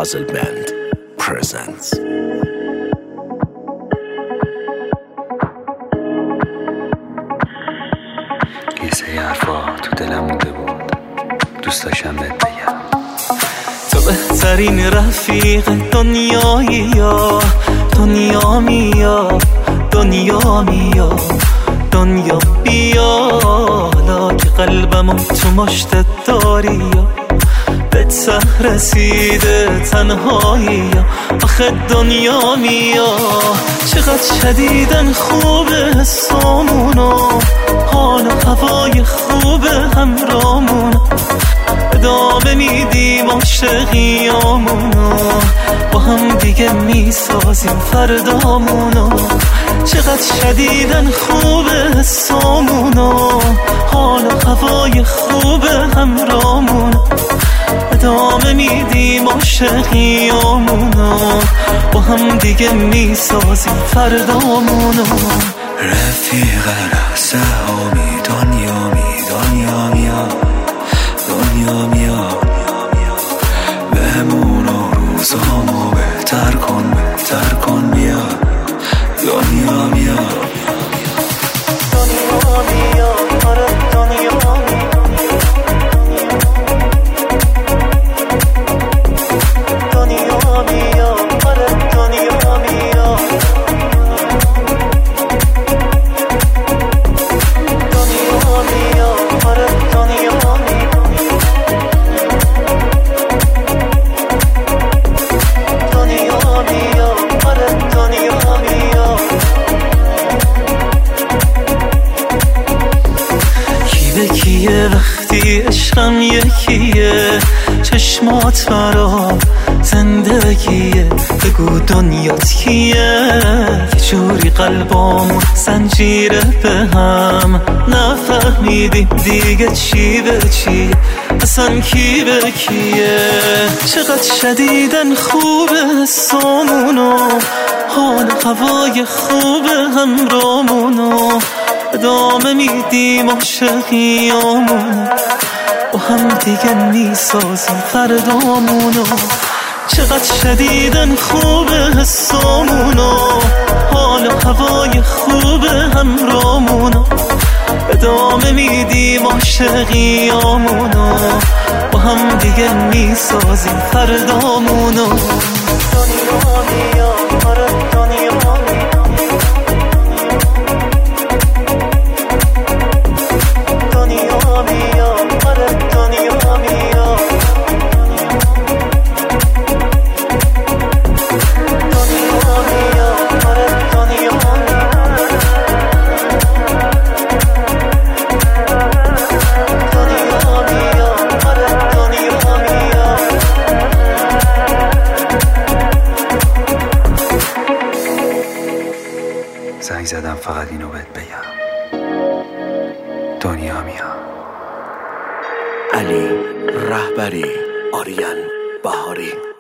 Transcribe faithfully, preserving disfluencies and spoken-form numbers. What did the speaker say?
Puzzle Band presents. یه سری حرفا تو دلم مونده بود، دوست داشتم بهت بگم. تو بهترین رفیق دنیایی، یا دنیا میا دنیا میا دنیا بیا، حالا که قلبمو تو مشتت داری، یا به ته رسیده تنهایی، یا آخه دنیا میا. چقدر شدیدن خوبه حسامونو، حال و هوای خوبه همرامونو، ادامه میدیم عاشقیامونو، با هم دیگه میسازیم فردامونو. چقدر شدیدن خوبه حسامونو، حال و هوای خوبه همرامونو، ادامه میدیم عاشقیامونو، با هم دیگه میسازیم فردامونو. رفیق رهسهامی دنیا می دنیا میا دنیا میا، بهمونو روزامو بهتر کن بهتر کن بیا دنیا میا دنیا میا آره دنیا میا دنیا میا آره دنیا میا دنیا میا آره دنیا کیه وقتی عشقم یکیه، چشمات برا زندگیه، بگو دنیات کیه. یه جوری قلبامون زنجیره به هم، نفهمیدیم دیگه چی به چیه، اصلا کی به کیه. چقدر شدیدن خوبه حسامونو، حال هوای خوبه همرامونو، ادامه میدیم عاشقیامونو، با هم دیگه میسازیم فردامونو. چقدر شدیدن خوبه حسامونو، حال و هوای خوبه همرامونو، ادامه میدیم عاشقیامونو، با هم دیگه میسازیم فردامونو. دنیا میا آره دنیا زنگ زدم فقط اینو بهت بگم، دنیا میا. علی رهبری، آریان بهاری.